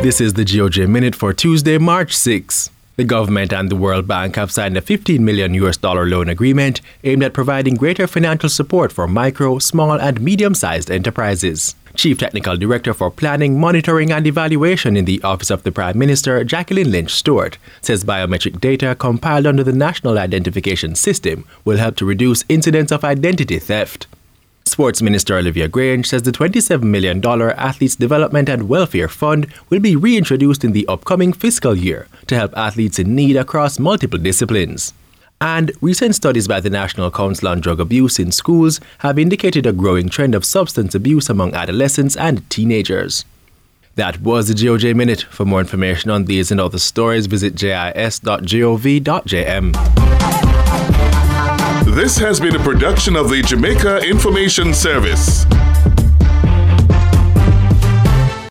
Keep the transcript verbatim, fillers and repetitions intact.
This is the G O J Minute for Tuesday, March sixth. The government and the World Bank have signed a fifteen million U S dollar loan agreement aimed at providing greater financial support for micro, small and medium-sized enterprises. Chief Technical Director for Planning, Monitoring and Evaluation in the Office of the Prime Minister, Jacqueline Lynch Stewart, says biometric data compiled under the National Identification System will help to reduce incidents of identity theft. Sports Minister Olivia Grange says the twenty-seven million dollars Athletes Development and Welfare Fund will be reintroduced in the upcoming fiscal year to help athletes in need across multiple disciplines. And recent studies by the National Council on Drug Abuse in schools have indicated a growing trend of substance abuse among adolescents and teenagers. That was the G O J Minute. For more information on these and other stories, visit j i s dot gov dot j m. This has been a production of the Jamaica Information Service.